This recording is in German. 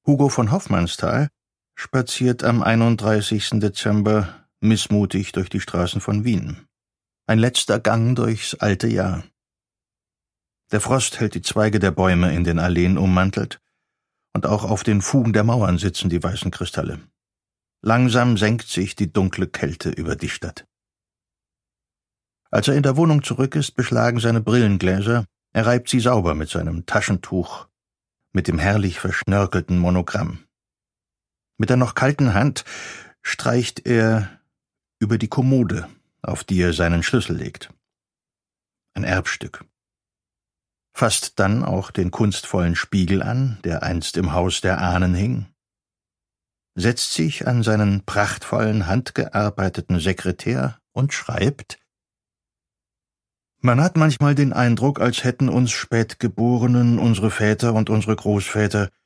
Hugo von Hoffmannsthal spaziert am 31. Dezember missmutig durch die Straßen von Wien. Ein letzter Gang durchs alte Jahr. Der Frost hält die Zweige der Bäume in den Alleen ummantelt, und auch auf den Fugen der Mauern sitzen die weißen Kristalle. Langsam senkt sich die dunkle Kälte über die Stadt. Als er in der Wohnung zurück ist, beschlagen seine Brillengläser. Er reibt sie sauber mit seinem Taschentuch, mit dem herrlich verschnörkelten Monogramm. Mit der noch kalten Hand streicht er über die Kommode, auf die er seinen Schlüssel legt. Ein Erbstück. Fasst dann auch den kunstvollen Spiegel an, der einst im Haus der Ahnen hing, setzt sich an seinen prachtvollen, handgearbeiteten Sekretär und schreibt: Man hat manchmal den Eindruck, als hätten uns Spätgeborenen, unsere Väter und unsere Großväter,